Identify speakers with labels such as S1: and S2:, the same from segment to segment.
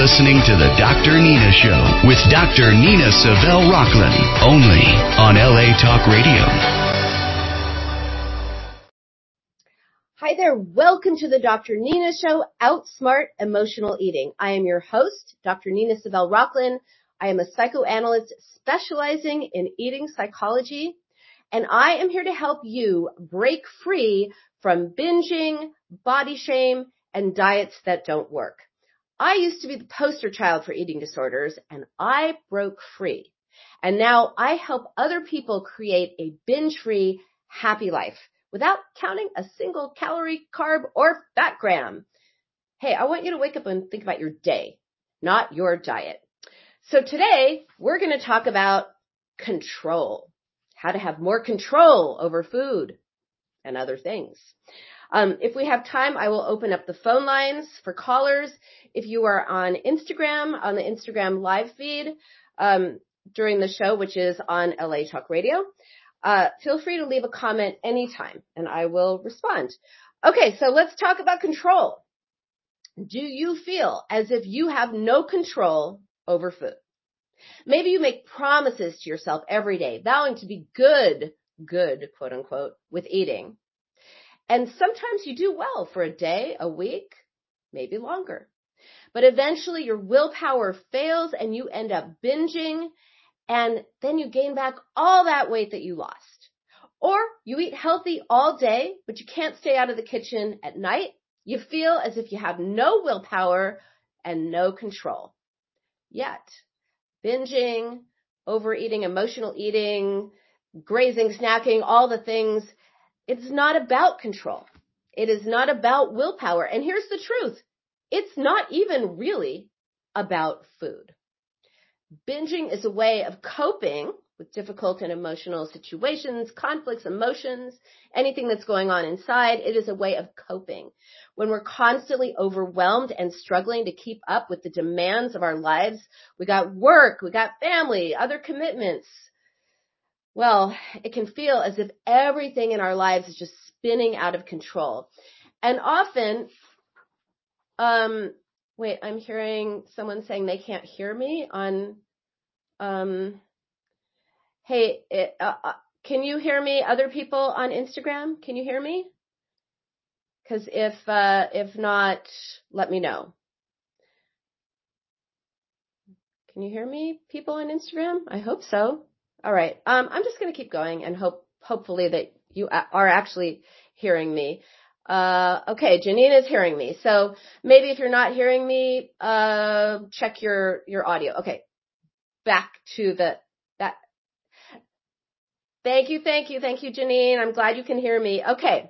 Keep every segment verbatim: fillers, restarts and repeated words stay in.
S1: listening to the Doctor Nina Show with Doctor Nina Savelle Rocklin, only on L A Talk Radio.
S2: Hi there. Welcome to the Doctor Nina Show, Outsmart Emotional Eating. I am your host, Doctor Nina Savelle Rocklin. I am a psychoanalyst specializing in eating psychology, and I am here to help you break free from binging, body shame, and diets that don't work. I used to be the poster child for eating disorders, and I broke free. And now I help other people create a binge-free, happy life without counting a single calorie, carb, or fat gram. Hey, I want you to wake up and think about your day, not your diet. So today, we're going to talk about control, how to have more control over food and other things. Um, if we have time, I will open up the phone lines for callers. If you are on Instagram, on the Instagram live feed um, during the show, which is on L A Talk Radio, uh, feel free to leave a comment anytime, and I will respond. Okay, so let's talk about control. Do you feel as if you have no control over food? Maybe you make promises to yourself every day, vowing to be good, good, quote unquote, with eating. And sometimes you do well for a day, a week, maybe longer. But eventually your willpower fails and you end up binging, and then you gain back all that weight that you lost. Or you eat healthy all day, but you can't stay out of the kitchen at night. You feel as if you have no willpower and no control. Yet, binging, overeating, emotional eating, grazing, snacking, all the things, it's not about control. It is not about willpower. And here's the truth. It's not even really about food. Binging is a way of coping with difficult and emotional situations, conflicts, emotions, anything that's going on inside. It is a way of coping. When we're constantly overwhelmed and struggling to keep up with the demands of our lives, we got work, we got family, other commitments. Well, it can feel as if everything in our lives is just spinning out of control. And often, um, wait, I'm hearing someone saying they can't hear me on, um, hey, it, uh, uh, can you hear me? Other people on Instagram, can you hear me? Because if, uh, if not, let me know. Can you hear me, people on Instagram? I hope so. All right. Um, I'm just going to keep going and hope, hopefully that you are actually hearing me. Uh, okay. Janine is hearing me. So maybe if you're not hearing me, uh, check your, your audio. Okay. Back to the, that. Thank you. Thank you. Thank you, Janine. I'm glad you can hear me. Okay.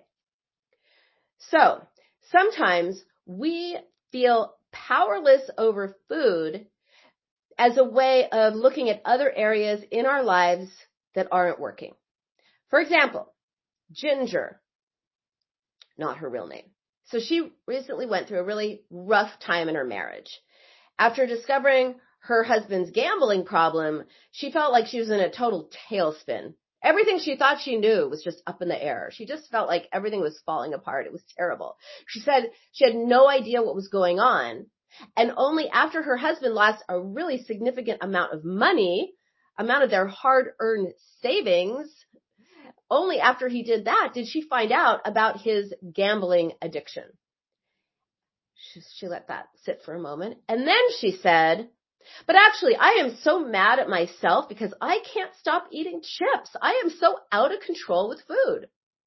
S2: So sometimes we feel powerless over food as a way of looking at other areas in our lives that aren't working. For example, Ginger, not her real name. So she recently went through a really rough time in her marriage. After discovering her husband's gambling problem, she felt like she was in a total tailspin. Everything she thought she knew was just up in the air. She just felt like everything was falling apart. It was terrible. She said she had no idea what was going on. And only after her husband lost a really significant amount of money, amount of their hard-earned savings, only after he did that did she find out about his gambling addiction. She, she let that sit for a moment. And then she said, but actually, I am so mad at myself because I can't stop eating chips. I am so out of control with food.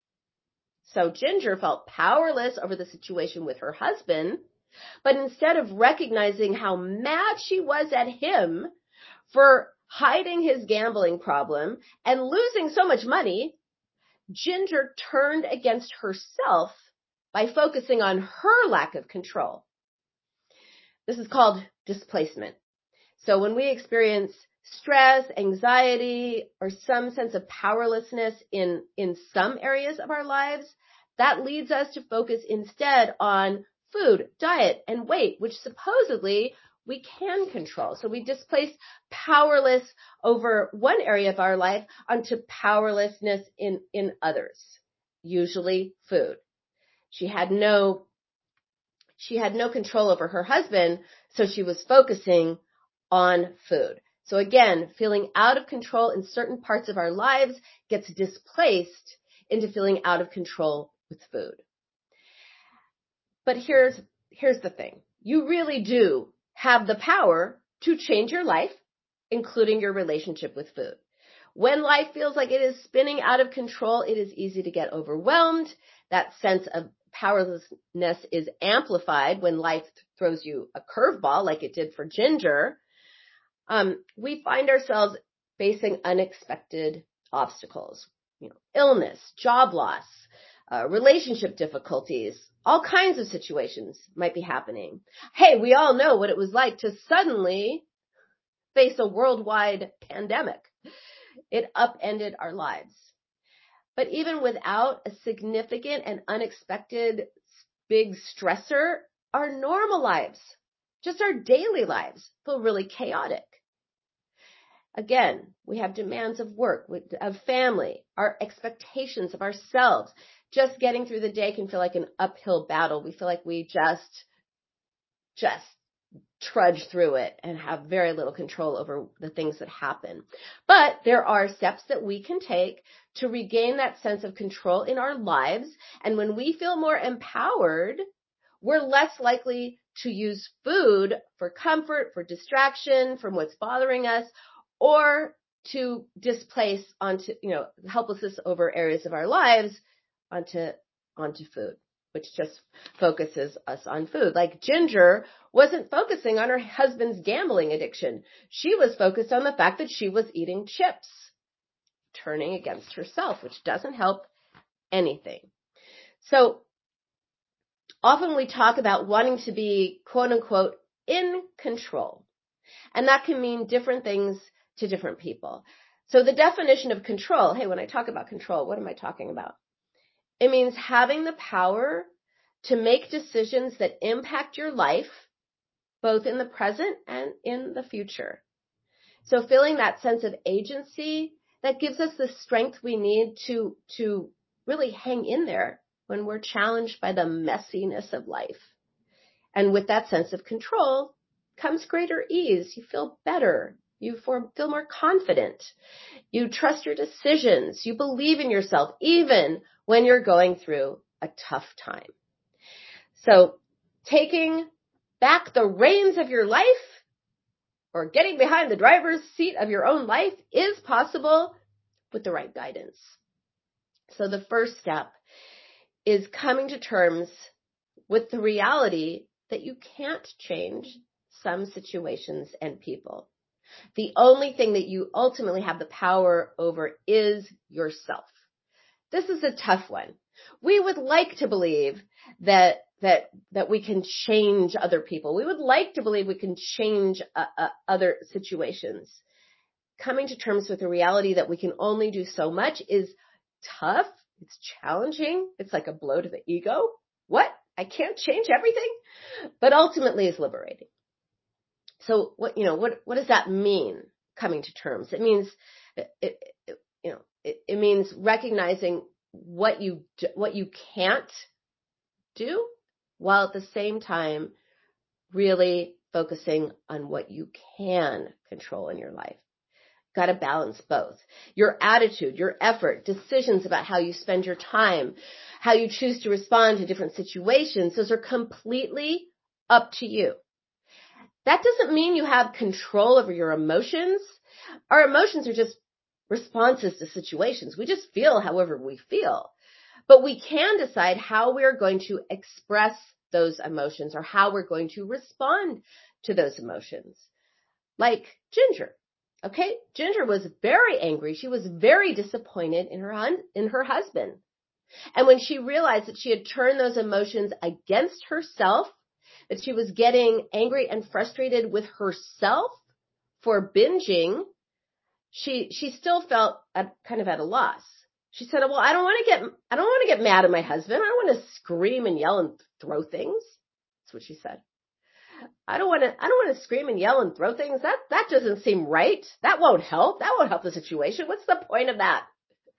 S2: So Ginger felt powerless over the situation with her husband. But instead of recognizing how mad she was at him for hiding his gambling problem and losing so much money, Ginger turned against herself by focusing on her lack of control. This is called displacement. So when we experience stress, anxiety, or some sense of powerlessness in, in some areas of our lives, that leads us to focus instead on food, diet, and weight, which supposedly we can control. So we displace powerless over one area of our life onto powerlessness in, in others, usually food. She had no She had no control over her husband, so she was focusing on food. So again, feeling out of control in certain parts of our lives gets displaced into feeling out of control with food. But here's, here's the thing. You really do have the power to change your life, including your relationship with food. When life feels like it is spinning out of control, it is easy to get overwhelmed. That sense of powerlessness is amplified when life throws you a curveball like it did for Ginger. Um, we find ourselves facing unexpected obstacles, you know, illness, job loss, uh, relationship difficulties, all kinds of situations might be happening. Hey, we all know what it was like to suddenly face a worldwide pandemic. It upended our lives. But even without a significant and unexpected big stressor, our normal lives, just our daily lives, feel really chaotic. Again, we have demands of work, of family, our expectations of ourselves. Just getting through the day can feel like an uphill battle. We feel like we just, just trudge through it and have very little control over the things that happen. But there are steps that we can take to regain that sense of control in our lives. And when we feel more empowered, we're less likely to use food for comfort, for distraction from what's bothering us, or to displace onto, you know, helplessness over areas of our lives onto, onto food, which just focuses us on food. Like Ginger wasn't focusing on her husband's gambling addiction. She was focused on the fact that she was eating chips, turning against herself, which doesn't help anything. So often we talk about wanting to be, quote unquote, in control. And that can mean different things to different people. So the definition of control, hey, when I talk about control, what am I talking about? It means having the power to make decisions that impact your life, both in the present and in the future. So feeling that sense of agency, that gives us the strength we need to, to really hang in there when we're challenged by the messiness of life. And with that sense of control comes greater ease. You feel better. You feel more confident. You trust your decisions. You believe in yourself, even when you're going through a tough time. So taking back the reins of your life, or getting behind the driver's seat of your own life, is possible with the right guidance. So the first step is coming to terms with the reality that you can't change some situations and people. The only thing that you ultimately have the power over is yourself. This is a tough one. We would like to believe that that that we can change other people. We would like to believe we can change uh, uh, other situations. Coming to terms with the reality that we can only do so much is tough. It's challenging. It's like a blow to the ego. What? I can't change everything? But ultimately is liberating. So what, you know, what, what does that mean, coming to terms? It means, it, it, you know, it, it means recognizing what you, what you can't do, while at the same time really focusing on what you can control in your life. Got to balance both. Your attitude, your effort, decisions about how you spend your time, how you choose to respond to different situations, those are completely up to you. That doesn't mean you have control over your emotions. Our emotions are just responses to situations. We just feel however we feel. But we can decide how we're going to express those emotions, or how we're going to respond to those emotions. Like Ginger. Okay? Ginger was very angry. She was very disappointed in her hun- in her husband. And when she realized that she had turned those emotions against herself, that she was getting angry and frustrated with herself for binging, she she still felt at, kind of at a loss. She said, well, I don't want to get I don't want to get mad at my husband. I don't want to scream and yell and throw things. That's what she said. I don't want to I don't want to scream and yell and throw things. That that doesn't seem right. That won't help. That won't help the situation. What's the point of that?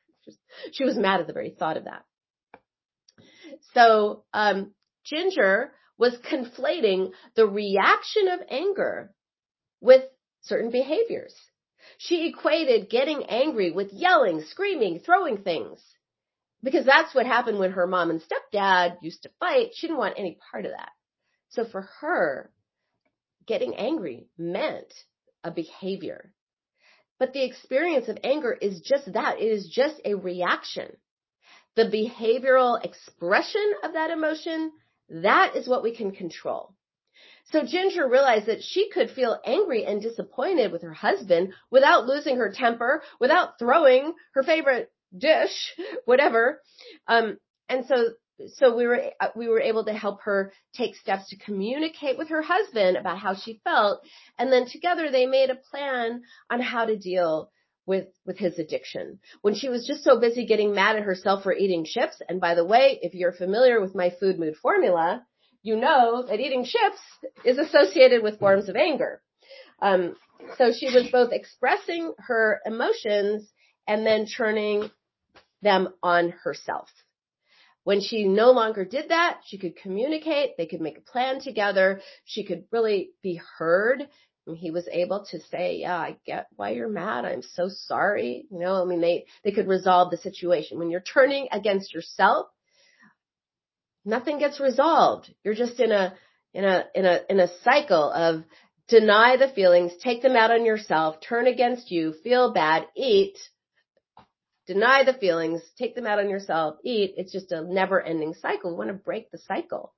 S2: She was mad at the very thought of that. So um, Ginger was conflating the reaction of anger with certain behaviors. She equated getting angry with yelling, screaming, throwing things, because that's what happened when her mom and stepdad used to fight. She didn't want any part of that. So for her, getting angry meant a behavior. But the experience of anger is just that. It is just a reaction. The behavioral expression of that emotion, that is what we can control. So Ginger realized that she could feel angry and disappointed with her husband without losing her temper, without throwing her favorite dish, whatever. Um, and so, so we were, we were able to help her take steps to communicate with her husband about how she felt. And then together they made a plan on how to deal with, with his addiction. When she was just so busy getting mad at herself for eating chips. And by the way, if you're familiar with my food mood formula, you know that eating chips is associated with forms of anger. Um, so she was both expressing her emotions and then turning them on herself. When she no longer did that, she could communicate. They could make a plan together. She could really be heard. And he was able to say, yeah, I get why you're mad. I'm so sorry. You know, I mean, they, they could resolve the situation. When you're turning against yourself, nothing gets resolved. You're just in a, in a, in a, in a cycle of deny the feelings, take them out on yourself, turn against you, feel bad, eat, deny the feelings, take them out on yourself, eat. It's just a never ending cycle. We want to break the cycle.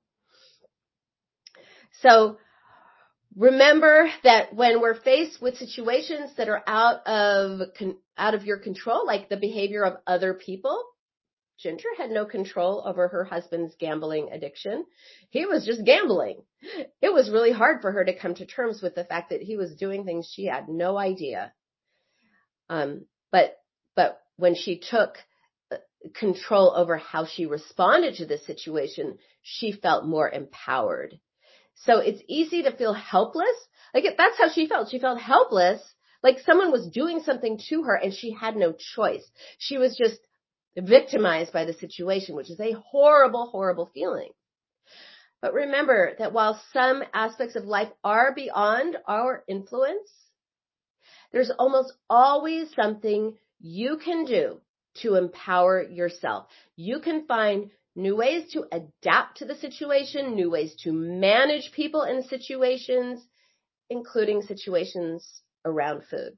S2: So remember that when we're faced with situations that are out of, out of your control, like the behavior of other people, Ginger had no control over her husband's gambling addiction. He was just gambling. It was really hard for her to come to terms with the fact that he was doing things she had no idea. Um, but, but when she took control over how she responded to this situation, she felt more empowered. So it's easy to feel helpless. Like that's how she felt. She felt helpless, like someone was doing something to her and she had no choice. She was just victimized by the situation, which is a horrible, horrible feeling. But remember that while some aspects of life are beyond our influence, there's almost always something you can do to empower yourself. You can find new ways to adapt to the situation, new ways to manage people in situations, including situations around food.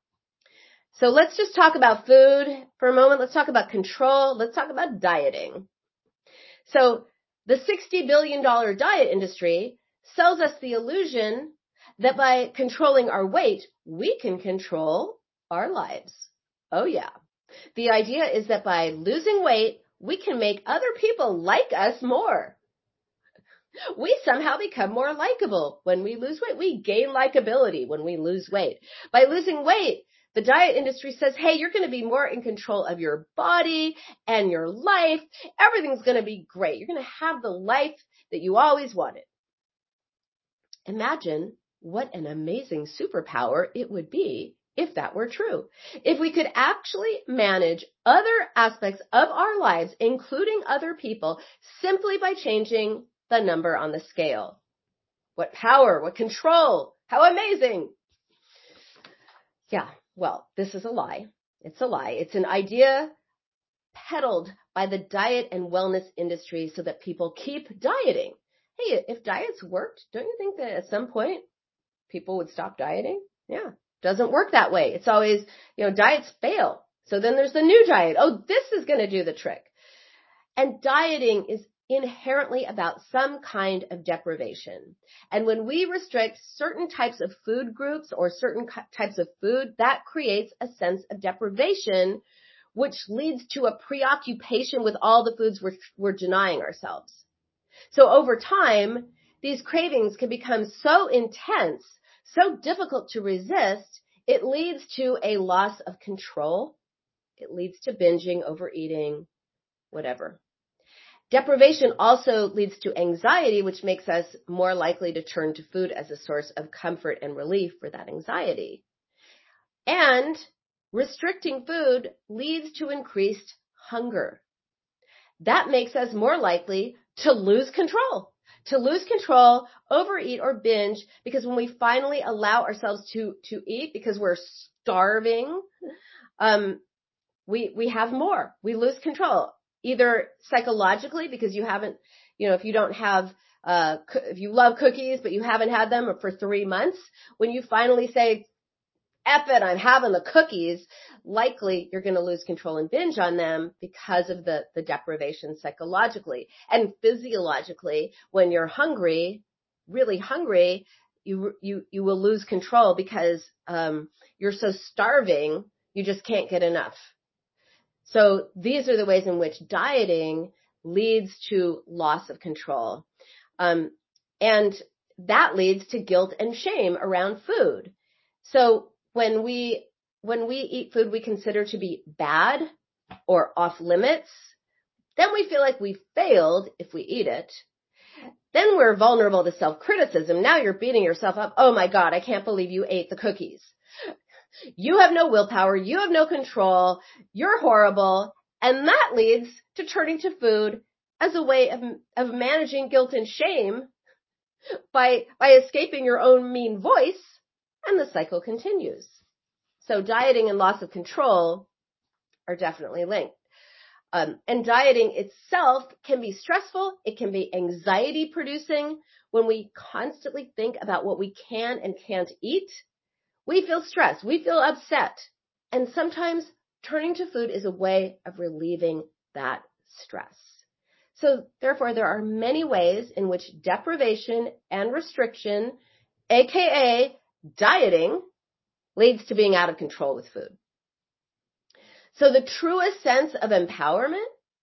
S2: So let's just talk about food for a moment. Let's talk about control. Let's talk about dieting. So the sixty billion dollars diet industry sells us the illusion that by controlling our weight, we can control our lives. Oh yeah. The idea is that by losing weight, we can make other people like us more. We somehow become more likable when we lose weight. We gain likability when we lose weight. By losing weight, the diet industry says, hey, you're going to be more in control of your body and your life. Everything's going to be great. You're going to have the life that you always wanted. Imagine what an amazing superpower it would be if that were true. If we could actually manage other aspects of our lives, including other people, simply by changing the number on the scale. What power, what control, how amazing. Yeah. Well, this is a lie. It's a lie. It's an idea peddled by the diet and wellness industry so that people keep dieting. Hey, if diets worked, don't you think that at some point people would stop dieting? Yeah. Doesn't work that way. It's always, you know, diets fail. So then there's the new diet. Oh, this is going to do the trick. And dieting is inherently about some kind of deprivation. And when we restrict certain types of food groups or certain types of food, that creates a sense of deprivation, which leads to a preoccupation with all the foods we're, we're denying ourselves. So over time, these cravings can become so intense, so difficult to resist, it leads to a loss of control. It leads to binging, overeating, whatever. Deprivation also leads to anxiety, which makes us more likely to turn to food as a source of comfort and relief for that anxiety. And restricting food leads to increased hunger. That makes us more likely to lose control. to lose control, overeat, or binge, because when we finally allow ourselves to, to eat because we're starving, um, we, we have more. We lose control, either psychologically because you haven't, you know, if you don't have, uh, if you love cookies, but you haven't had them for three months, when you finally say, F it, I'm having the cookies, likely you're going to lose control and binge on them because of the, the deprivation psychologically. And physiologically, when you're hungry, really hungry, you, you, you will lose control because, um, you're so starving, you just can't get enough. So these are the ways in which dieting leads to loss of control. Um, and that leads to guilt and shame around food. So when we, when we eat food we consider to be bad or off limits, then we feel like we failed if we eat it. Then we're vulnerable to self-criticism. Now you're beating yourself up. Oh my God, I can't believe you ate the cookies. You have no willpower. You have no control. You're horrible. And that leads to turning to food as a way of, of managing guilt and shame by, by escaping your own mean voice, and the cycle continues. So dieting and loss of control are definitely linked. Um, and dieting itself can be stressful. It can be anxiety producing. When we constantly think about what we can and can't eat, we feel stressed. We feel upset. And sometimes turning to food is a way of relieving that stress. So therefore, there are many ways in which deprivation and restriction, aka dieting, leads to being out of control with food. So the truest sense of empowerment,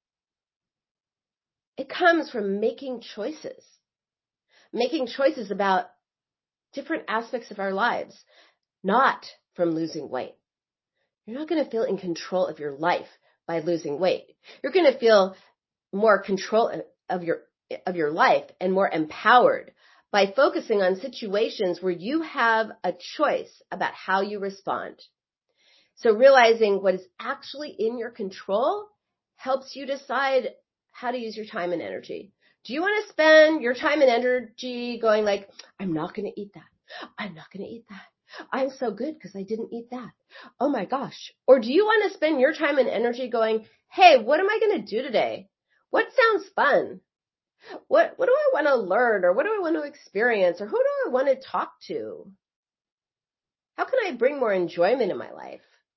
S2: it comes from making choices. Making choices about different aspects of our lives, not from losing weight. You're not going to feel in control of your life by losing weight. You're going to feel more control of your, of your life and more empowered by focusing on situations where you have a choice about how you respond. So realizing what is actually in your control helps you decide how to use your time and energy. Do you want to spend your time and energy going like, I'm not going to eat that. I'm not going to eat that. I'm so good because I didn't eat that. Oh my gosh. Or do you want to spend your time and energy going, hey, what am I going to do today? What sounds fun? What, what do I want to learn? Or what do I want to experience? Or who do I want to talk to? How can I bring more enjoyment in my life?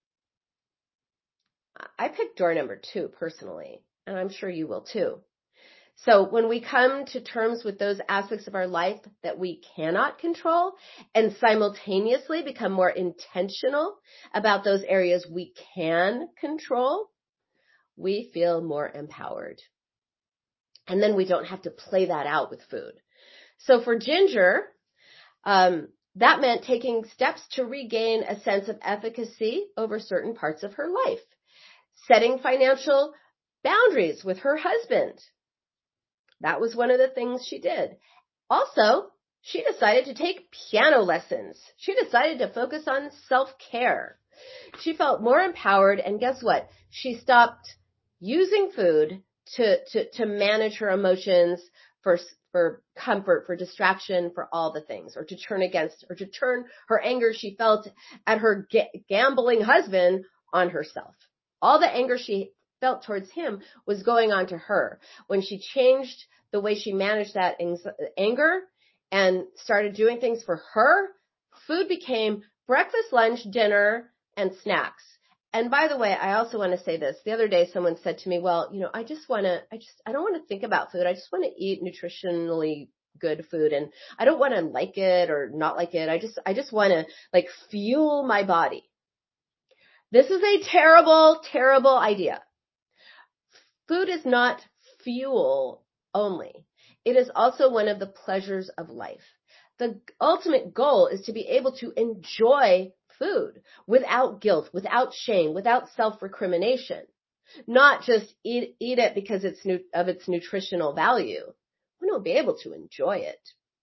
S2: I picked door number two personally, and I'm sure you will too. So when we come to terms with those aspects of our life that we cannot control and simultaneously become more intentional about those areas we can control, we feel more empowered. And then we don't have to play that out with food. So for Ginger, um, that meant taking steps to regain a sense of efficacy over certain parts of her life, setting financial boundaries with her husband. That was one of the things she did. Also, she decided to take piano lessons. She decided to focus on self-care. She felt more empowered, and guess what? She stopped using food to, to, to manage her emotions for, for comfort, for distraction, for all the things, or to turn against, or to turn her anger she felt at her ga- gambling husband on herself. All the anger she felt towards him was going on to her. When she changed the way she managed that anger and started doing things for her, food became breakfast, lunch, dinner, and snacks. And by the way, I also want to say this. The other day someone said to me, well, you know, I just want to, I just, I don't want to think about food. I just want to eat nutritionally good food, and I don't want to like it or not like it. I just, I just want to like fuel my body. This is a terrible, terrible idea. Food is not fuel only. It is also one of the pleasures of life. The ultimate goal is to be able to enjoy food without guilt, without shame, without self-recrimination. Not just eat, eat it because it's nu- of its nutritional value. We don't be able to enjoy it.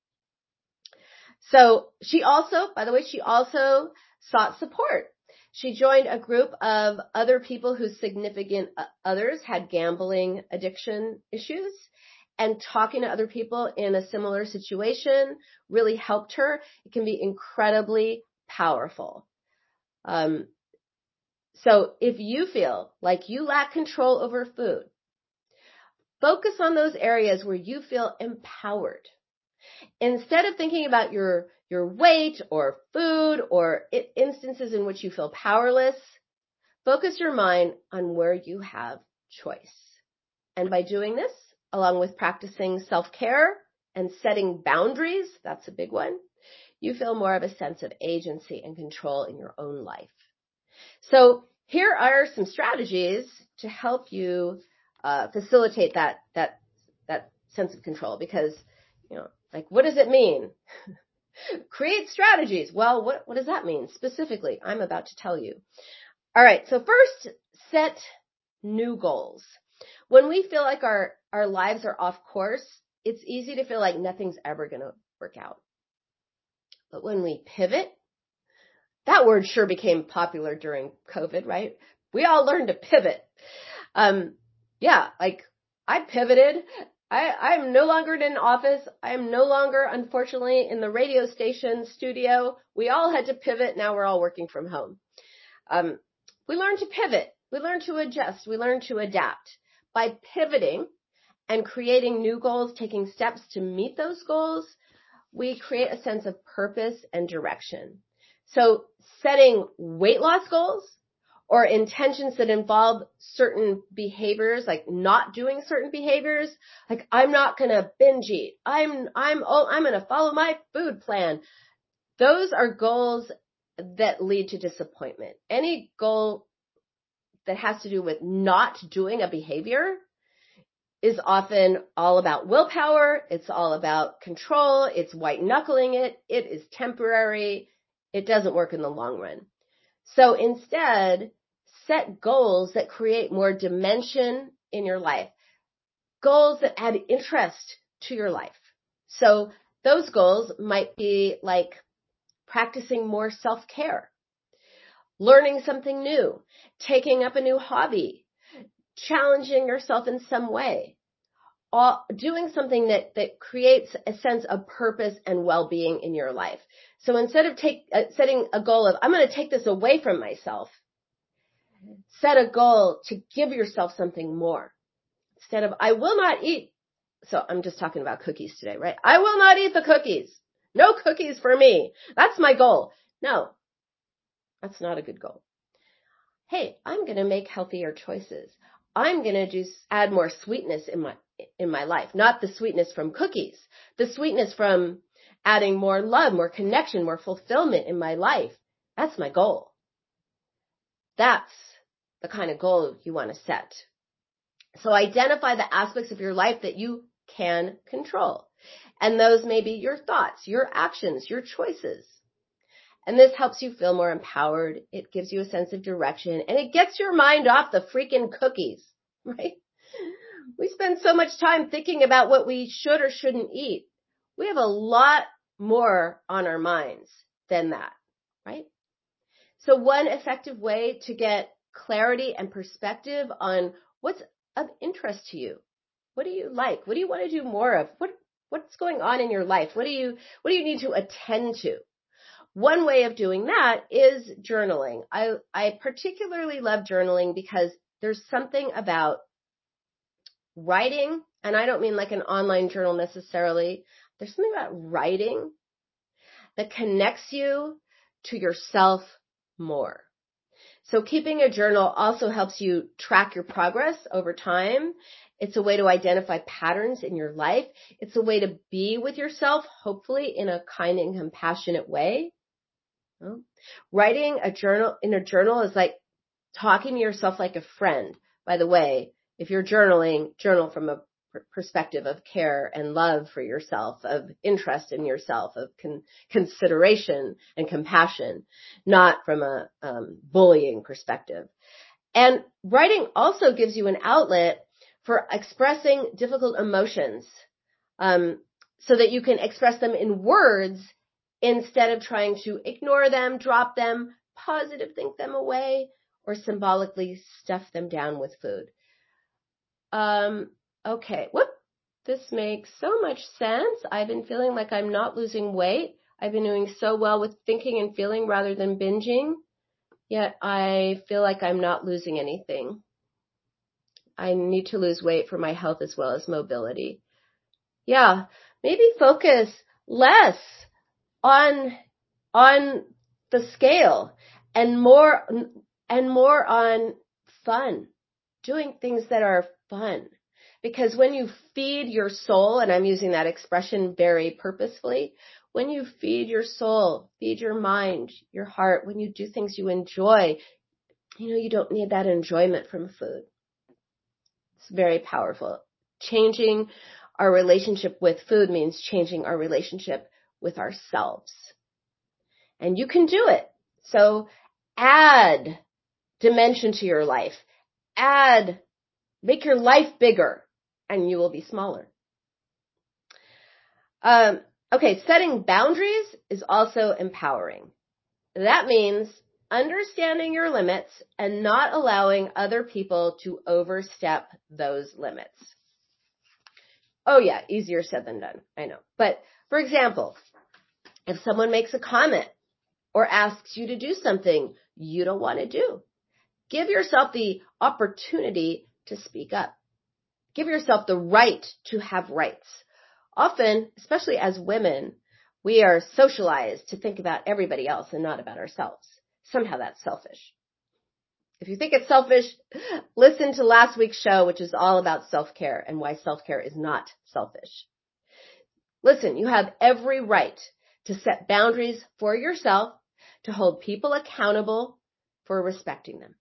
S2: So she also, by the way, she also sought support. She joined a group of other people whose significant others had gambling addiction issues, and talking to other people in a similar situation really helped her. It can be incredibly powerful. Um, so if you feel like you lack control over food, focus on those areas where you feel empowered. Instead of thinking about your, your weight or food or instances in which you feel powerless, focus your mind on where you have choice. And by doing this, along with practicing self-care and setting boundaries, that's a big one, you feel more of a sense of agency and control in your own life. So here are some strategies to help you uh, facilitate that that that sense of control. Because, you know, like, what does it mean? Create strategies. Well, what what does that mean specifically? I'm about to tell you. All right. So first, set new goals. When we feel like our, our lives are off course, it's easy to feel like nothing's ever going to work out. But when we pivot, that word sure became popular during COVID, right? We all learned to pivot. Um, yeah, like I pivoted. I, I'm no longer in an office. I'm no longer, unfortunately, in the radio station studio. We all had to pivot. Now we're all working from home. Um, we learned to pivot. We learned to adjust. We learned to adapt. By pivoting and creating new goals, taking steps to meet those goals, we create a sense of purpose and direction. So setting weight loss goals or intentions that involve certain behaviors, like not doing certain behaviors, like I'm not going to binge eat. I'm, I'm, oh, I'm going to follow my food plan. Those are goals that lead to disappointment. Any goal that has to do with not doing a behavior is often all about willpower. It's all about control. It's white knuckling it. It is temporary. It doesn't work in the long run. So instead, set goals that create more dimension in your life. Goals that add interest to your life. So those goals might be like practicing more self-care, learning something new, taking up a new hobby, challenging yourself in some way, all, doing something that, that creates a sense of purpose and well-being in your life. So instead of take, uh, setting a goal of, I'm going to take this away from myself, set a goal to give yourself something more. Instead of, I will not eat. So I'm just talking about cookies today, right? I will not eat the cookies. No cookies for me. That's my goal. No, that's not a good goal. Hey, I'm going to make healthier choices. I'm going to do add more sweetness in my in my life, not the sweetness from cookies, the sweetness from adding more love, more connection, more fulfillment in my life. That's my goal. That's the kind of goal you want to set. So identify the aspects of your life that you can control. And those may be your thoughts, your actions, your choices. And this helps you feel more empowered. It gives you a sense of direction, and it gets your mind off the freaking cookies, right? We spend so much time thinking about what we should or shouldn't eat. We have a lot more on our minds than that, right? So one effective way to get clarity and perspective on what's of interest to you. What do you like? What do you want to do more of? What, what's going on in your life? What do you, what do you need to attend to? One way of doing that is journaling. I, I particularly love journaling because there's something about writing, and I don't mean like an online journal necessarily. There's something about writing that connects you to yourself more. So keeping a journal also helps you track your progress over time. It's a way to identify patterns in your life. It's a way to be with yourself, hopefully in a kind and compassionate way. Well, writing a journal in a journal is like talking to yourself like a friend. By the way, if you're journaling, journal from a perspective of care and love for yourself, of interest in yourself, of con- consideration and compassion, not from a um, bullying perspective. And writing also gives you an outlet for expressing difficult emotions, um, so that you can express them in words instead of trying to ignore them, drop them, positive think them away, or symbolically stuff them down with food. Um, okay. Whoop. this makes so much sense. I've been feeling like I'm not losing weight. I've been doing so well with thinking and feeling rather than binging, yet I feel like I'm not losing anything. I need to lose weight for my health as well as mobility. Yeah, maybe focus less on, on the scale and more, and more on fun, doing things that are fun. Because when you feed your soul, and I'm using that expression very purposefully, when you feed your soul, feed your mind, your heart, when you do things you enjoy, you know, you don't need that enjoyment from food. It's very powerful. Changing our relationship with food means changing our relationship with ourselves. And you can do it. So add dimension to your life. Add, make your life bigger, and you will be smaller. Um, okay, setting boundaries is also empowering. That means understanding your limits and not allowing other people to overstep those limits. Oh yeah, easier said than done, I know. But for example, if someone makes a comment or asks you to do something you don't want to do, give yourself the opportunity to speak up. Give yourself the right to have rights. Often, especially as women, we are socialized to think about everybody else and not about ourselves. Somehow that's selfish. If you think it's selfish, listen to last week's show, which is all about self-care and why self-care is not selfish. Listen, you have every right to set boundaries for yourself, to hold people accountable for respecting them.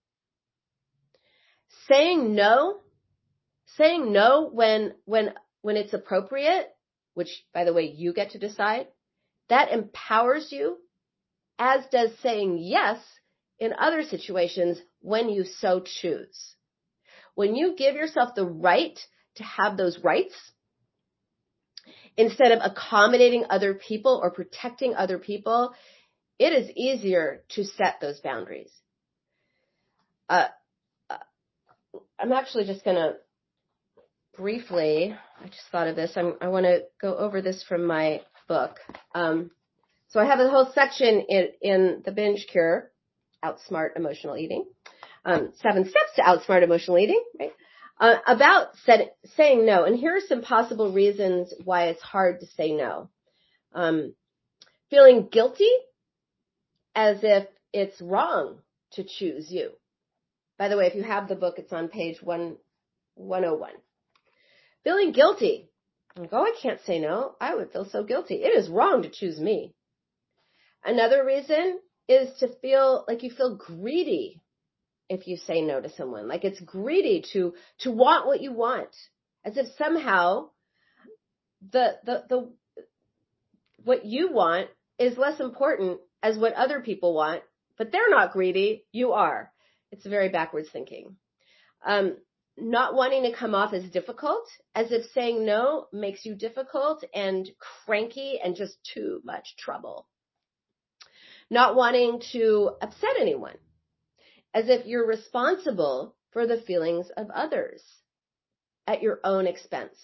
S2: Saying no, saying no when, when, when it's appropriate, which, by the way, you get to decide, that empowers you, as does saying yes in other situations when you so choose. When you give yourself the right to have those rights, instead of accommodating other people or protecting other people, it is easier to set those boundaries. Uh, I'm actually just going to briefly, I just thought of this. I'm, I want to go over this from my book. Um, so I have a whole section in, in the Binge Cure, Outsmart Emotional Eating, um, seven steps to outsmart emotional eating, right? Uh, about set, saying no. And here are some possible reasons why it's hard to say no. Um, feeling guilty, as if it's wrong to choose you. By the way, if you have the book, it's on page one oh one. Feeling guilty. Like, oh, I can't say no. I would feel so guilty. It is wrong to choose me. Another reason is to feel like you feel greedy if you say no to someone. Like it's greedy to, to want what you want. As if somehow the, the, the, what you want is less important as what other people want, but they're not greedy. You are. It's very backwards thinking. Um, not wanting to come off as difficult, as if saying no makes you difficult and cranky and just too much trouble. Not wanting to upset anyone, as if you're responsible for the feelings of others at your own expense.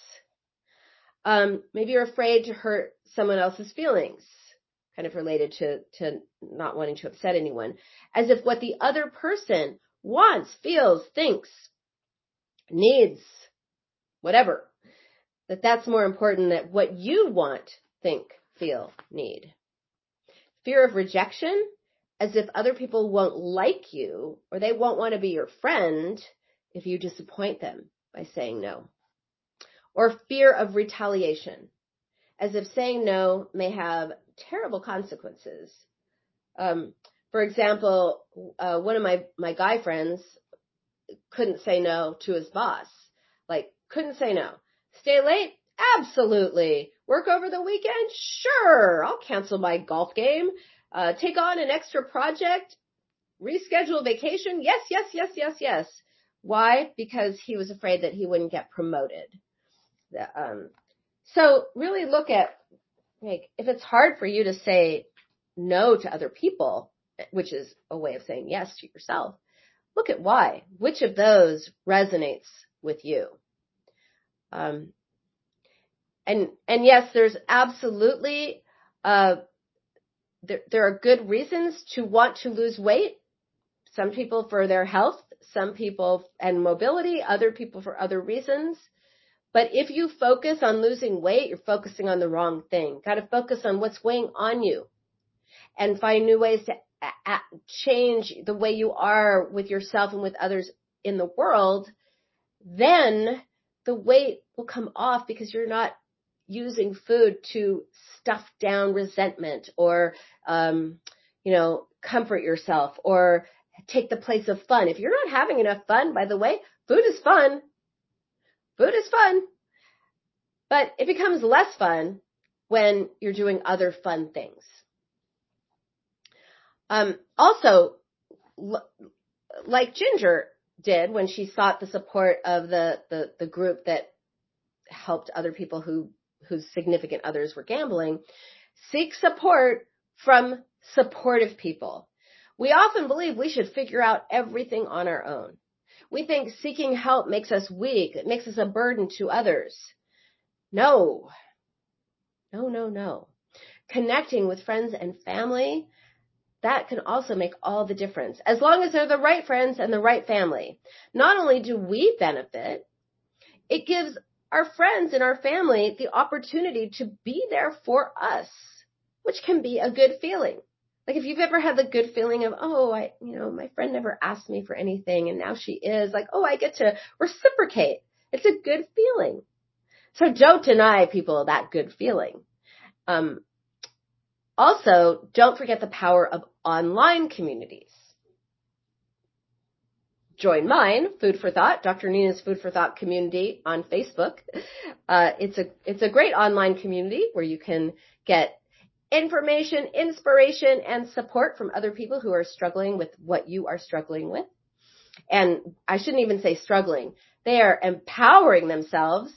S2: Um, maybe you're afraid to hurt someone else's feelings, kind of related to, to not wanting to upset anyone, as if what the other person wants, feels, thinks, needs, whatever, that that's more important than what you want, think, feel, need. Fear of rejection, as if other people won't like you or they won't want to be your friend if you disappoint them by saying no. Or fear of retaliation, as if saying no may have terrible consequences. Um, for example, uh, one of my, my guy friends couldn't say no to his boss. Like, couldn't say no. Stay late? Absolutely. Work over the weekend? Sure. I'll cancel my golf game. Uh, take on an extra project? Reschedule vacation? Yes, yes, yes, yes, yes. Why? Because he was afraid that he wouldn't get promoted. Um, so really look at, like, if it's hard for you to say no to other people, which is a way of saying yes to yourself, look at why. Which of those resonates with you? Um, And, and yes, there's absolutely, uh, there, there are good reasons to want to lose weight. Some people for their health, some people and mobility, other people for other reasons. But if you focus on losing weight, you're focusing on the wrong thing. Got to focus on what's weighing on you and find new ways to a- a- change the way you are with yourself and with others in the world. Then the weight will come off because you're not using food to stuff down resentment or, um, you know, comfort yourself or take the place of fun. If you're not having enough fun, by the way, food is fun. Food is fun. But it becomes less fun when you're doing other fun things. Um, also, l- like Ginger did when she sought the support of the, the, the group that helped other people who whose significant others were gambling, seek support from supportive people. We often believe we should figure out everything on our own. We think seeking help makes us weak. It makes us a burden to others. No. No, no, no. Connecting with friends and family, that can also make all the difference, as long as they're the right friends and the right family. Not only do we benefit, it gives our friends and our family the opportunity to be there for us, which can be a good feeling. Like if you've ever had the good feeling of, oh, I, you know, my friend never asked me for anything and now she is, like, oh, I get to reciprocate. It's a good feeling. So don't deny people that good feeling. Um, also, don't forget the power of online communities. Join mine, Food for Thought, Doctor Nina's Food for Thought community on Facebook. Uh, it's a, it's a great online community where you can get information, inspiration, and support from other people who are struggling with what you are struggling with. And I shouldn't even say struggling. They are empowering themselves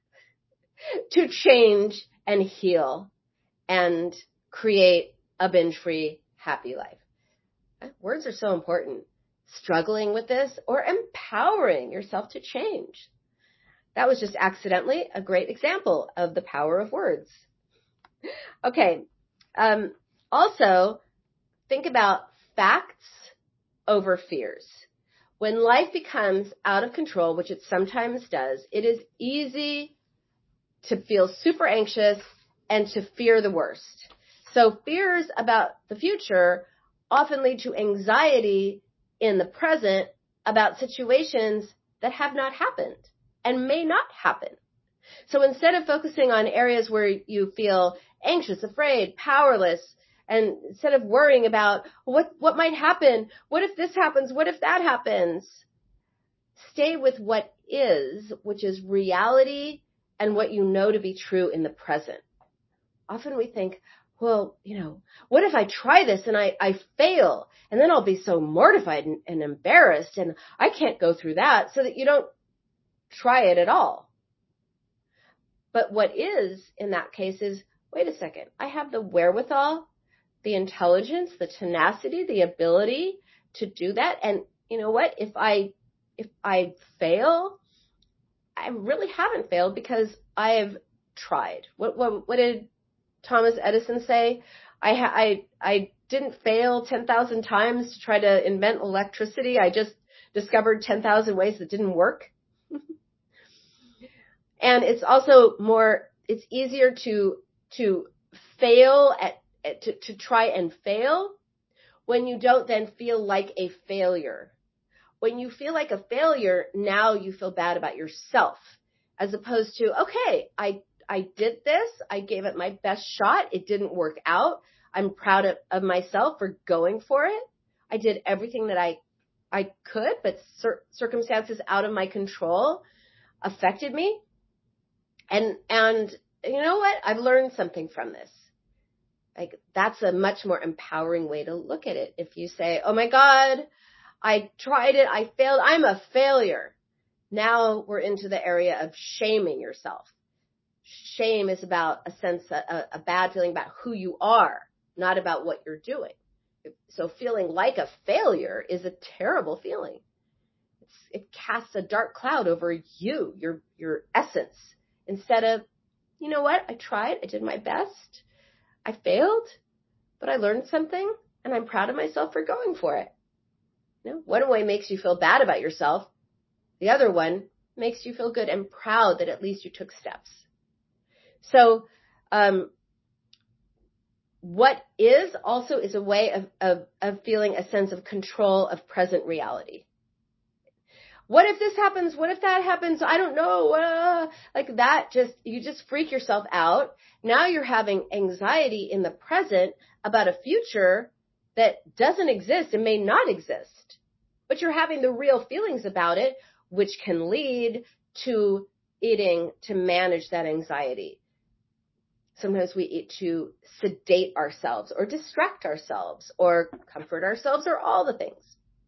S2: to change and heal and create a binge-free, happy life. Words are so important. Struggling with this or empowering yourself to change. That was just accidentally a great example of the power of words. Okay. Um, also, think about facts over fears. When life becomes out of control, which it sometimes does, it is easy to feel super anxious and to fear the worst. So fears about the future often lead to anxiety in the present about situations that have not happened and may not happen. So instead of focusing on areas where you feel anxious, afraid, powerless, and instead of worrying about what, what might happen, what if this happens, what if that happens, stay with what is, which is reality and what you know to be true in the present. Often we think, well, you know, what if I try this and I, I fail and then I'll be so mortified and, and embarrassed and I can't go through that, so that you don't try it at all. But what is in that case is, wait a second, I have the wherewithal, the intelligence, the tenacity, the ability to do that. And you know what? If I, if I fail, I really haven't failed because I've tried. What, what, what did Thomas Edison say? I, I, I didn't fail ten thousand times to try to invent electricity. I just discovered ten thousand ways that didn't work. And it's also more, it's easier to, to fail at, at to, to try and fail when you don't then feel like a failure. When you feel like a failure, now you feel bad about yourself, as opposed to, okay, I, I did this. I gave it my best shot. It didn't work out. I'm proud of, of myself for going for it. I did everything that I, I could, but cir- circumstances out of my control affected me. And, and you know what? I've learned something from this. Like, that's a much more empowering way to look at it. If you say, oh my God, I tried it, I failed, I'm a failure. Now we're into the area of shaming yourself. Shame is about a sense, a, a bad feeling about who you are, not about what you're doing. So feeling like a failure is a terrible feeling. It's, it casts a dark cloud over you, your, your essence, instead of you know what? I tried. I did my best. I failed, but I learned something, and I'm proud of myself for going for it. You know, one way makes you feel bad about yourself. The other one makes you feel good and proud that at least you took steps. So, um, what is also is a way of, of, of feeling a sense of control of present reality. What if this happens? What if that happens? I don't know. Uh, like that just, you just freak yourself out. Now you're having anxiety in the present about a future that doesn't exist and may not exist. But you're having the real feelings about it, which can lead to eating to manage that anxiety. Sometimes we eat to sedate ourselves or distract ourselves or comfort ourselves or all the things.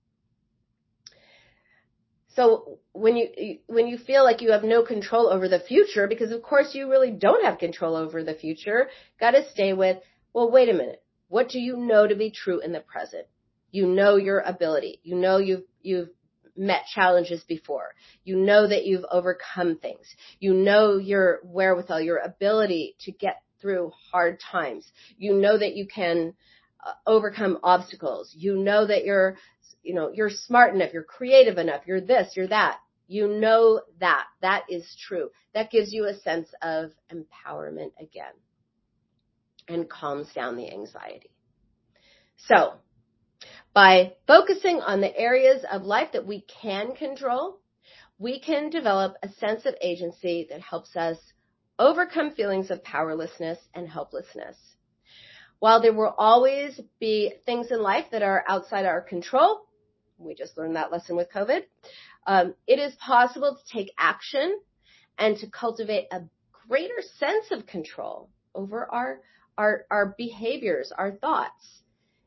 S2: So when you when you feel like you have no control over the future, because of course you really don't have control over the future, got to stay with, well, wait a minute. What do you know to be true in the present? You know your ability. You know you've you've met challenges before. You know that you've overcome things. You know your wherewithal, your ability to get through hard times. You know that you can uh, overcome obstacles. You know that you're You know, you're smart enough, you're creative enough, you're this, you're that. You know that. That is true. That gives you a sense of empowerment again and calms down the anxiety. So, by focusing on the areas of life that we can control, we can develop a sense of agency that helps us overcome feelings of powerlessness and helplessness. While there will always be things in life that are outside our control, we just learned that lesson with COVID, um, it is possible to take action and to cultivate a greater sense of control over our, our, our behaviors, our thoughts.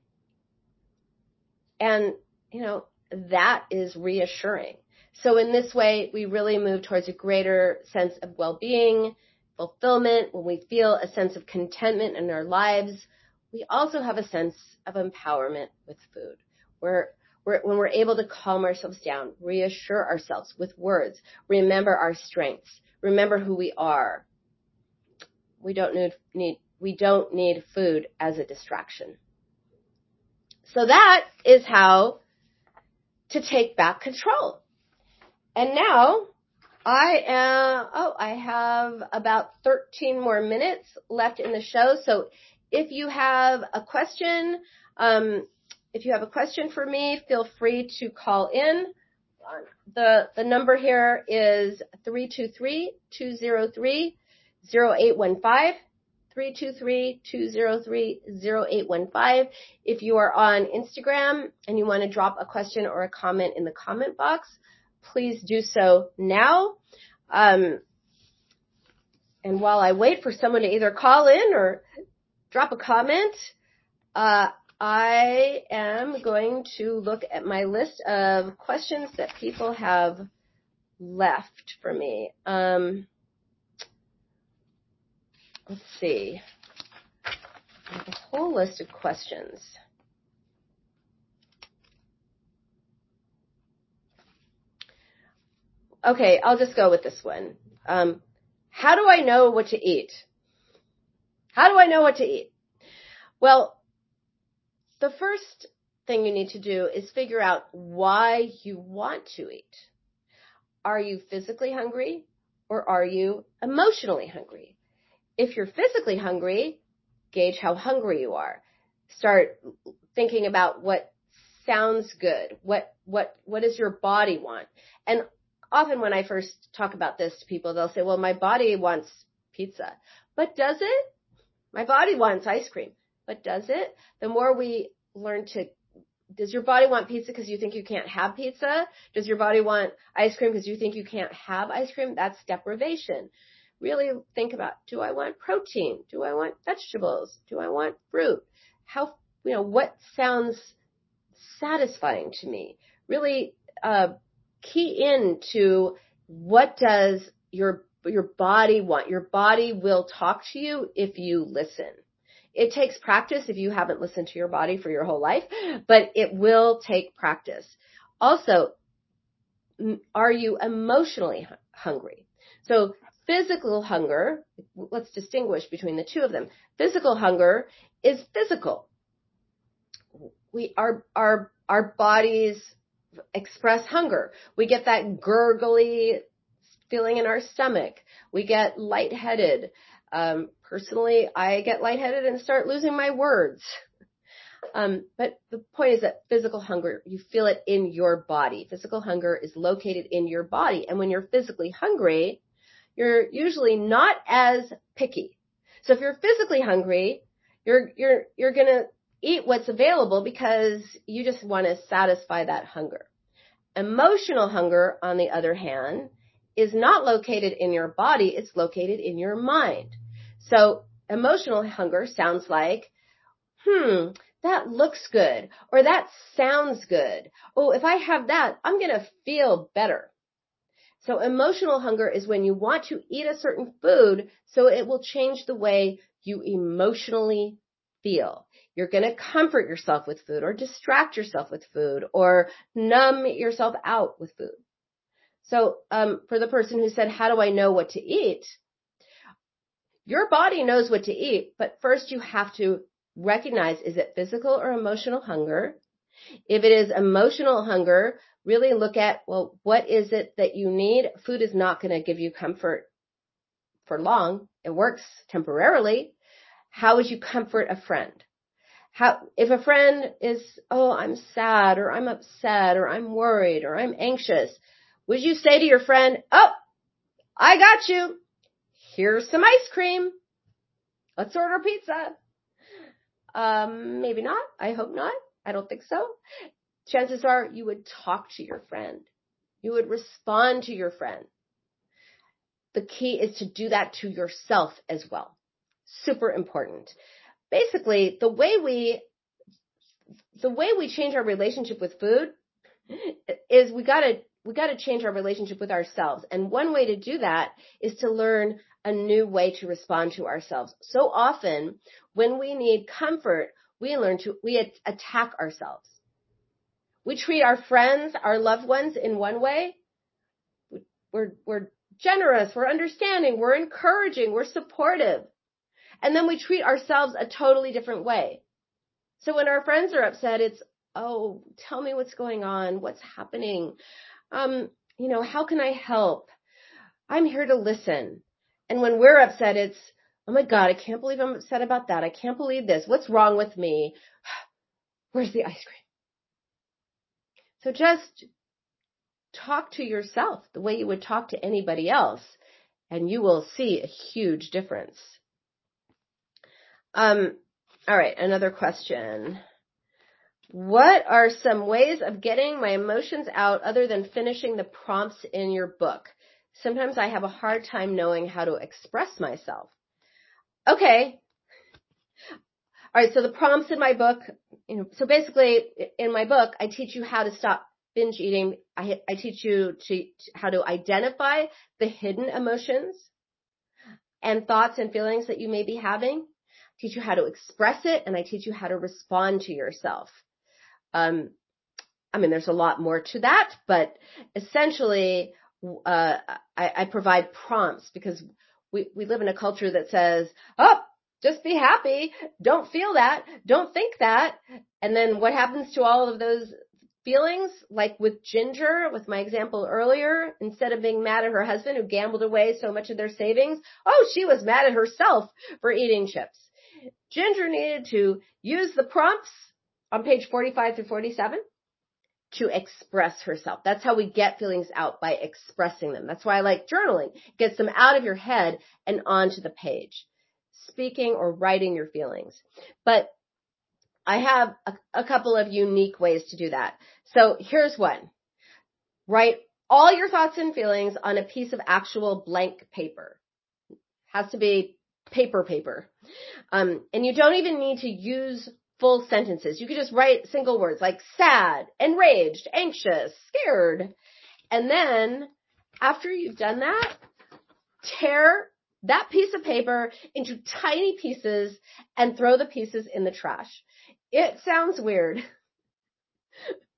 S2: And, you know, that is reassuring. So in this way, we really move towards a greater sense of well-being, fulfillment. When we feel a sense of contentment in our lives, we also have a sense of empowerment with food. We're, we're, when we're able to calm ourselves down, reassure ourselves with words, remember our strengths, remember who we are. We don't need, need, we don't need food as a distraction. So that is how to take back control. And now I am, oh, I have about thirteen more minutes left in the show. So if you have a question, um, if you have a question for me, feel free to call in. The, the number here is three two three, two zero three, zero eight one five. three two three, two zero three, zero eight one five. If you are on Instagram and you want to drop a question or a comment in the comment box, please do so now. Um, and while I wait for someone to either call in or drop a comment, uh, I am going to look at my list of questions that people have left for me. Um, let's see. I have a whole list of questions. Okay, I'll just go with this one. Um, how do I know what to eat? How do I know what to eat? Well, the first thing you need to do is figure out why you want to eat. Are you physically hungry or are you emotionally hungry? If you're physically hungry, gauge how hungry you are. Start thinking about what sounds good. What, what, what does your body want? And often when I first talk about this to people, they'll say, well, my body wants pizza. But does it? My body wants ice cream. But does it? The more we learn to, does your body want pizza because you think you can't have pizza? Does your body want ice cream because you think you can't have ice cream? That's deprivation. Really think about, do I want protein? Do I want vegetables? Do I want fruit? How, you know, what sounds satisfying to me? Really uh, key into what does your your body want? Your body will talk to you if you listen. It takes practice if you haven't listened to your body for your whole life, but it will take practice. Also, are you emotionally hungry? So Physical hunger, let's distinguish between the two of them. Physical hunger is physical. We, our, our, our bodies express hunger. We get that gurgly feeling in our stomach. We get lightheaded. Um, personally, I get lightheaded and start losing my words. Um, but the point is that physical hunger, you feel it in your body. Physical hunger is located in your body. And when you're physically hungry, you're usually not as picky. So if you're physically hungry, you're, you're, you're going to eat what's available because you just want to satisfy that hunger. Emotional hunger, on the other hand, is not located in your body. It's located in your mind. So emotional hunger sounds like, hmm, that looks good, or that sounds good. Oh, if I have that, I'm going to feel better. So emotional hunger is when you want to eat a certain food so it will change the way you emotionally feel. You're going to comfort yourself with food or distract yourself with food or numb yourself out with food. So um, for the person who said, how do I know what to eat? Your body knows what to eat, but first you have to recognize, is it physical or emotional hunger? If it is emotional hunger, really look at, well, what is it that you need? Food is not going to give you comfort for long. It works temporarily. How would you comfort a friend? How, if a friend is, oh, I'm sad, or I'm upset, or I'm worried, or I'm anxious, would you say to your friend, oh, I got you. Here's some ice cream. Let's order pizza. Um, maybe not. I hope not. I don't think so. Chances are you would talk to your friend. You would respond to your friend. The key is to do that to yourself as well. Super important. Basically, the way we, the way we change our relationship with food is we gotta, we gotta change our relationship with ourselves. And one way to do that is to learn a new way to respond to ourselves. So often when we need comfort, we learn to, we attack ourselves. We treat our friends, our loved ones in one way. We're, we're generous, we're understanding, we're encouraging, we're supportive. And then we treat ourselves a totally different way. So when our friends are upset, it's, oh, tell me what's going on, what's happening. Um, you know, how can I help? I'm here to listen. And when we're upset, it's, oh my God, I can't believe I'm upset about that. I can't believe this. What's wrong with me? Where's the ice cream? So just talk to yourself the way you would talk to anybody else, and you will see a huge difference. Um, all right, another question. What are some ways of getting my emotions out other than finishing the prompts in your book? Sometimes I have a hard time knowing how to express myself. Okay. All right, so the prompts in my book, you know, so basically in my book, I teach you how to stop binge eating. I, I teach you to, how to identify the hidden emotions and thoughts and feelings that you may be having. I teach you how to express it, and I teach you how to respond to yourself. Um, I mean, there's a lot more to that, but essentially, uh, I, I provide prompts because we, we live in a culture that says, oh, just be happy. Don't feel that. Don't think that. And then what happens to all of those feelings? Like with Ginger, with my example earlier, instead of being mad at her husband who gambled away so much of their savings, oh, she was mad at herself for eating chips. Ginger needed to use the prompts on page forty-five through forty-seven to express herself. That's how we get feelings out, by expressing them. That's why I like journaling. It gets them out of your head and onto the page. Speaking or writing your feelings. But I have a, a couple of unique ways to do that. So here's one. Write all your thoughts and feelings on a piece of actual blank paper. Has to be paper paper. Um, and you don't even need to use full sentences. You could just write single words like sad, enraged, anxious, scared. And then after you've done that, tear that piece of paper into tiny pieces and throw the pieces in the trash. It sounds weird,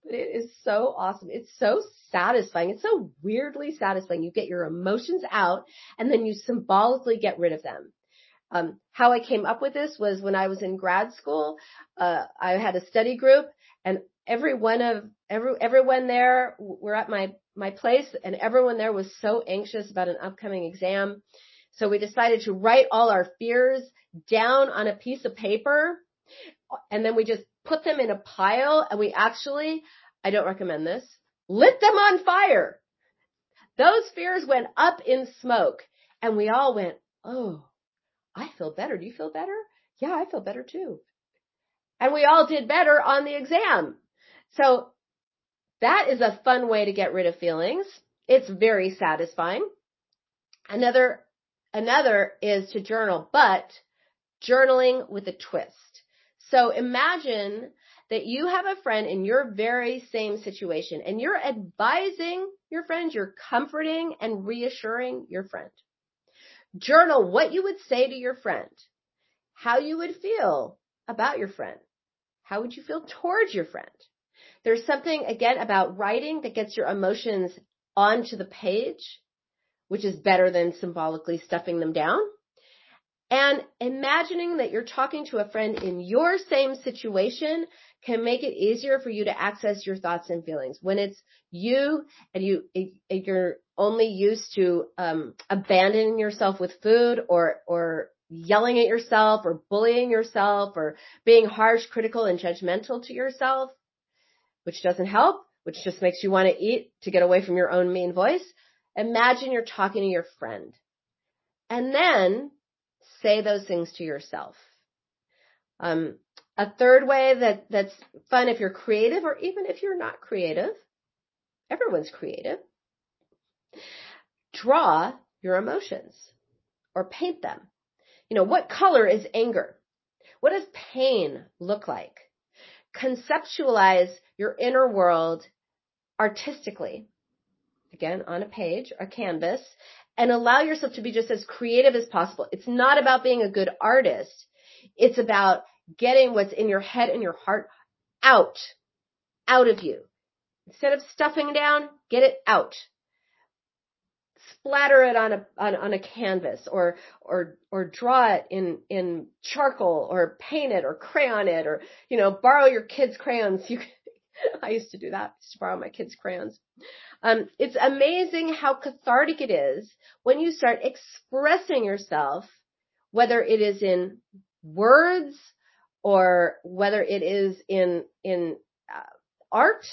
S2: But it is so awesome. It's so satisfying. It's so weirdly satisfying. You get your emotions out and then you symbolically get rid of them. Um, how I came up with this was when I was in grad school, uh, I had a study group and every one of, every, everyone there were at my, my place and everyone there was so anxious about an upcoming exam. So we decided to write all our fears down on a piece of paper and then we just put them in a pile and we actually, I don't recommend this, lit them on fire. Those fears went up in smoke and we all went, oh, I feel better. Do you feel better? Yeah, I feel better too. And we all did better on the exam. So that is a fun way to get rid of feelings. It's very satisfying. Another, another is to journal, but journaling with a twist. So imagine that you have a friend in your very same situation and you're advising your friend, you're comforting and reassuring your friend. Journal what you would say to your friend, how you would feel about your friend, how would you feel towards your friend. There's something, again, about writing that gets your emotions onto the page, which is better than symbolically stuffing them down. And imagining that you're talking to a friend in your same situation can make it easier for you to access your thoughts and feelings. When it's you and you, you're only used to um, abandoning yourself with food or, or yelling at yourself or bullying yourself or being harsh, critical, and judgmental to yourself, which doesn't help, which just makes you want to eat to get away from your own mean voice. Imagine you're talking to your friend. And then say those things to yourself. Um, a third way that, that's fun if you're creative or even if you're not creative, everyone's creative, draw your emotions or paint them. You know, what color is anger? What does pain look like? Conceptualize your inner world artistically, again, on a page, a canvas, and allow yourself to be just as creative as possible. It's not about being a good artist. It's about getting what's in your head and your heart out, out of you. Instead of stuffing down, get it out. Splatter it on a on, on a canvas or or or draw it in in charcoal or paint it or crayon it or, you know, borrow your kids' crayons. You I used to do that. I used to borrow my kids' crayons. Um, it's amazing how cathartic it is when you start expressing yourself, whether it is in words or whether it is in in uh, art.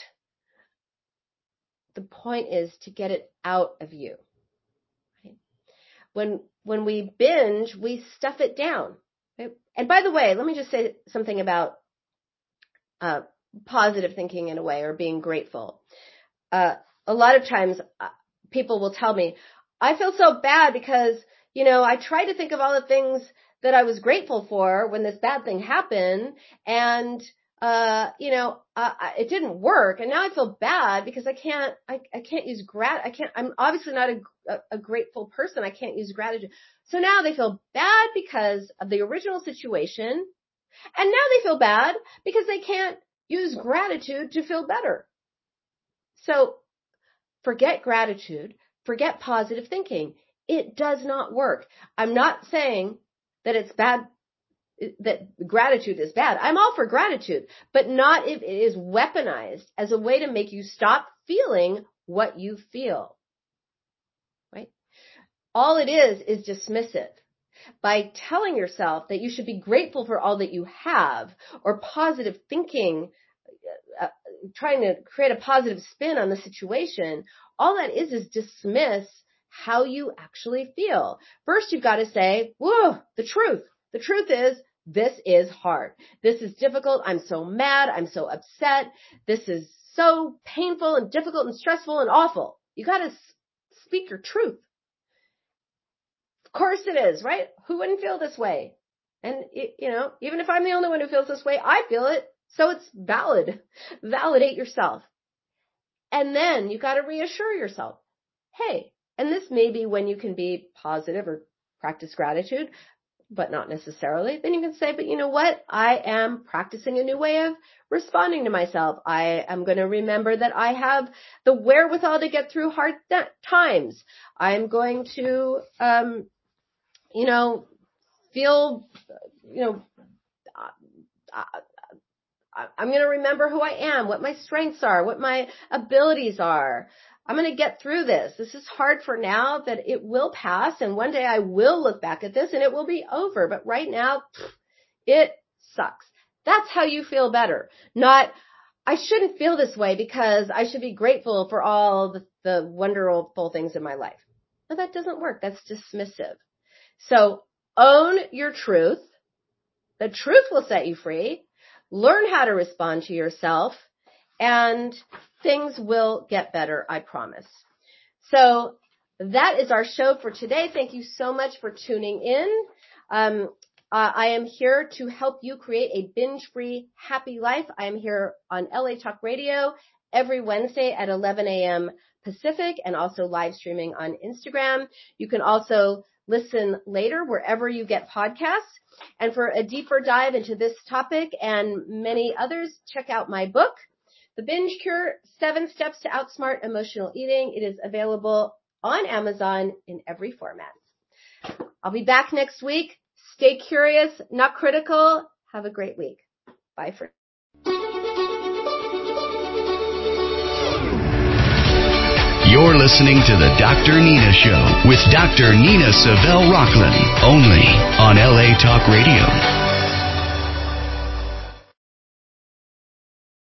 S2: The point is to get it out of you. Right? When when we binge, we stuff it down. Right? And by the way, let me just say something about uh, positive thinking in a way, or being grateful. Uh, a lot of times uh, people will tell me, I feel so bad because, you know, I tried to think of all the things that I was grateful for when this bad thing happened and, uh, you know, uh, it didn't work. And now I feel bad because I can't, I, I can't use grat, I can't, I'm obviously not a, a, a grateful person. I can't use gratitude. So now they feel bad because of the original situation. And now they feel bad because they can't use gratitude to feel better. So forget gratitude, forget positive thinking. It does not work. I'm not saying that it's bad, that gratitude is bad. I'm all for gratitude, but not if it is weaponized as a way to make you stop feeling what you feel. Right? All it is is dismissive. By telling yourself that you should be grateful for all that you have, or positive thinking, uh, trying to create a positive spin on the situation, all that is is dismiss how you actually feel. First, you've got to say, whoa, the truth. The truth is, this is hard. This is difficult. I'm so mad. I'm so upset. This is so painful and difficult and stressful and awful. You got to speak your truth. Of course it is, right? Who wouldn't feel this way? And, you know, even if I'm the only one who feels this way, I feel it. So it's valid. Validate yourself. And then you got to reassure yourself, hey, and this may be when you can be positive or practice gratitude. but not necessarily, then you can say, but you know what? I am practicing a new way of responding to myself. I am going to remember that I have the wherewithal to get through hard th- times. I'm going to, um, you know, feel, you know, I, I, I'm going to remember who I am, what my strengths are, what my abilities are. I'm going to get through this. This is hard for now, but it will pass. And one day I will look back at this and it will be over. But right now, it sucks. That's how you feel better. Not, I shouldn't feel this way because I should be grateful for all the, the wonderful things in my life. No, that doesn't work. That's dismissive. So own your truth. The truth will set you free. Learn how to respond to yourself, and things will get better, I promise. So that is our show for today. Thank you so much for tuning in. Um, uh, I am here to help you create a binge-free, happy life. I am here on L A Talk Radio every Wednesday at eleven a.m. Pacific, and also live streaming on Instagram. You can also listen later wherever you get podcasts. And for a deeper dive into this topic and many others, check out my book, The Binge Cure, Seven Steps to Outsmart Emotional Eating. It is available on Amazon in every format. I'll be back next week. Stay curious, not critical. Have a great week. Bye for now.
S1: You're listening to the Doctor Nina Show with Doctor Nina Savelle Rocklin, only on L A Talk Radio.